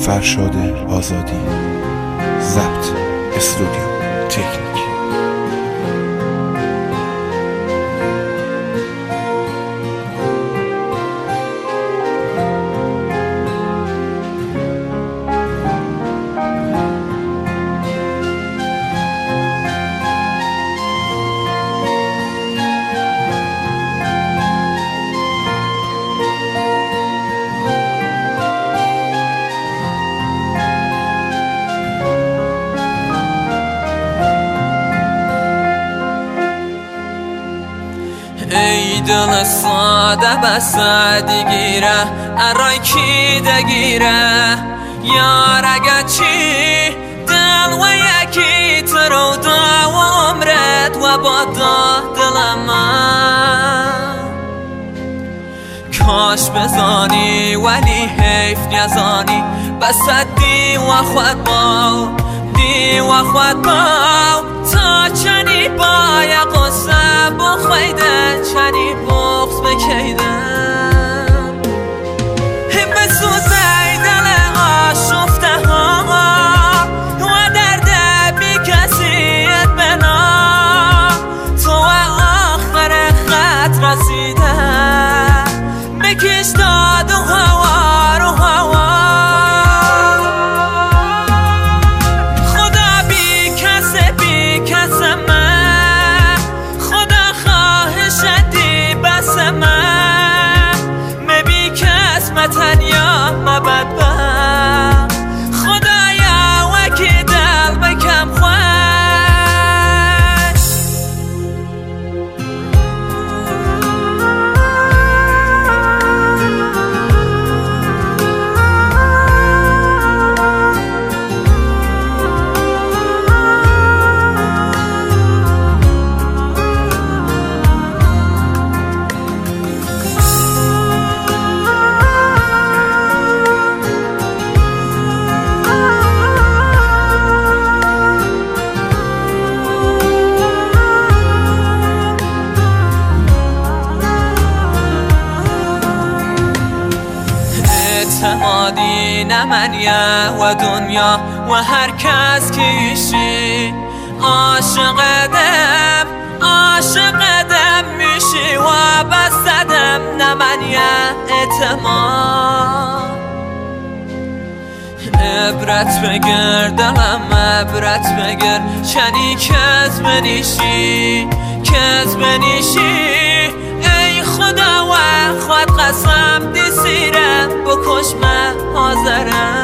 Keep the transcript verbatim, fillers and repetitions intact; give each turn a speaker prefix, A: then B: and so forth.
A: فرشاد آزادی. ضبط استودیو تکنیک.
B: ای دل ساده بس دیگیره ارای کی دگیره یار اگه چی دل و یکی ترو دا و عمرت و با دا دل من کاش بزانی ولی حیف نیزانی بس دی و خود با دی و خود با تا چنی با یا قصه بخویده چنی بغض بکیدم همه سوزه دل آشفته ها و درد بی کسیت بنا تو آخر خط رسیده بکش داد و هوا رو هوا خدا بی کس بی کس من خدا خواهش دی بس من مبی کس متنیا مبدبخت خدایا وکی دل بکم خوش اعتمادی نه منیه و دنیا و هر کس کیشی عاشقدم عاشقدم میشی و بستدم نه منیه اعتماد عبرت بگیر دلم عبرت بگیر چنی کز بنیشی کز بنیشی ای خدا و خود قسم دی سیرم بکش من حاضرم